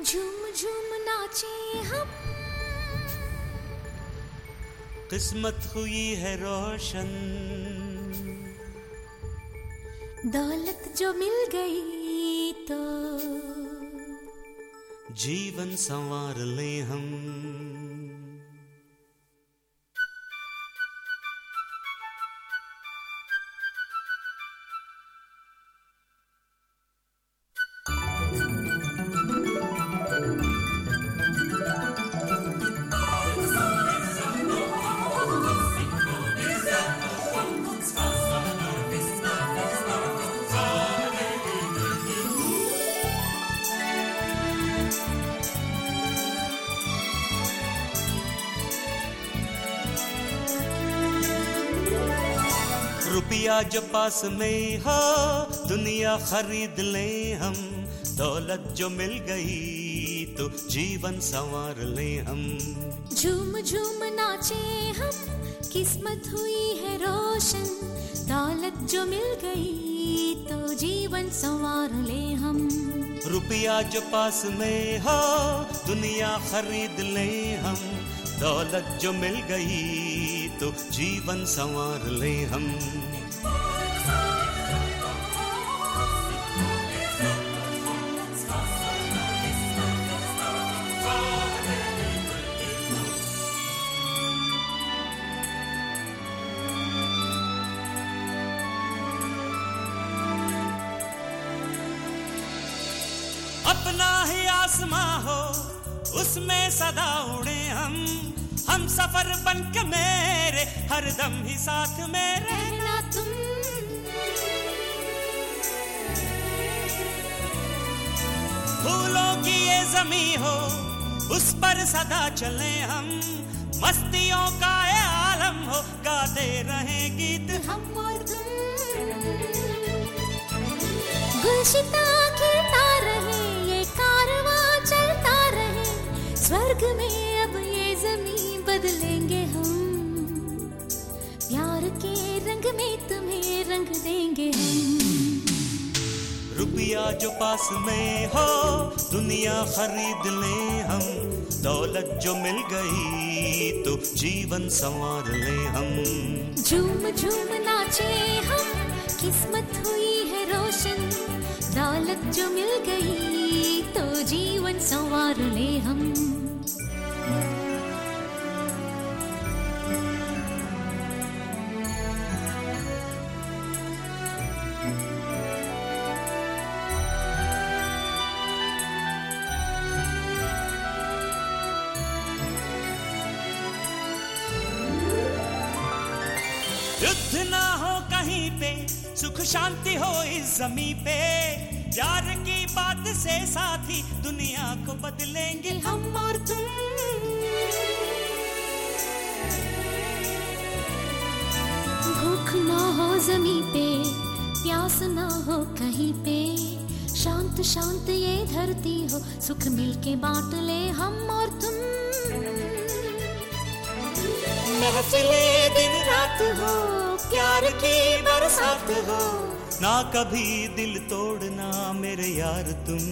झूम झूम नाचे हम, किस्मत हुई है रोशन, दौलत जो मिल गई तो जीवन संवार ले हम। रुपया जो पास में हो दुनिया खरीद ले हम, दौलत जो मिल गई तो जीवन संवार ले हम। झूम झूम नाचे हम, किस्मत हुई है रोशन, दौलत जो मिल गई तो जीवन संवार ले हम। रुपया जो पास में हो दुनिया खरीद ले हम, दौलत जो मिल गई तो जीवन संवार ले हम। अपना ही आसमां हो उसमें सदा उड़े हम सफर बनके मेरे हरदम ही साथ में रहना तुम। फूलों की ये ज़मीं हो उस पर सदा चले हम, मस्तियों का ये आलम हो गाते रहे गीत हम और तुम। गुलशिता खिलता रहे ये कारवां चलता रहे, स्वर्ग में अब ये ज़मीं बदलेंगे हम, प्यार के रंग में तुम्हें रंग देंगे हम। रुपया जो पास में हो दुनिया खरीद ले हम, दौलत जो मिल गई तो जीवन संवार ले हम। झूम झूम नाचे हम, किस्मत हुई है रोशन, दौलत जो मिल गई तो जीवन संवार ले हम। युद्ध ना हो कहीं पे, सुख शांति हो इस जमीन पे, प्यार की बात से साथी दुनिया को बदलेंगे हम और तुम। भूख ना हो जमीन पे, प्यास ना हो कहीं पे, शांत शांत ये धरती हो, सुख मिलके बांट ले हम और तुम। महफिले दिन रात हो, प्यार की बरसात हो, ना कभी दिल तोड़ना मेरे यार तुम,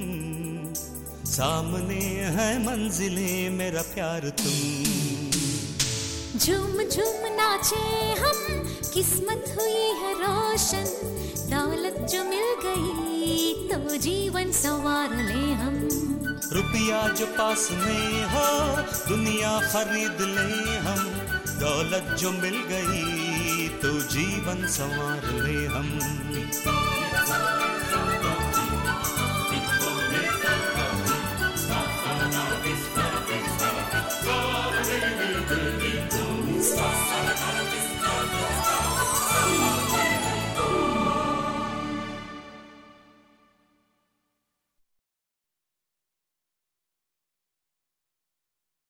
सामने है मंजिलें मेरा प्यार तुम। झूम झूम नाचे हम, किस्मत हुई है रोशन, दौलत जो मिल गई तो जीवन संवार ले हम। रुपया जो पास में हो दुनिया खरीद ले हम, दौलत जो मिल गई तो जीवन संवार ले हम।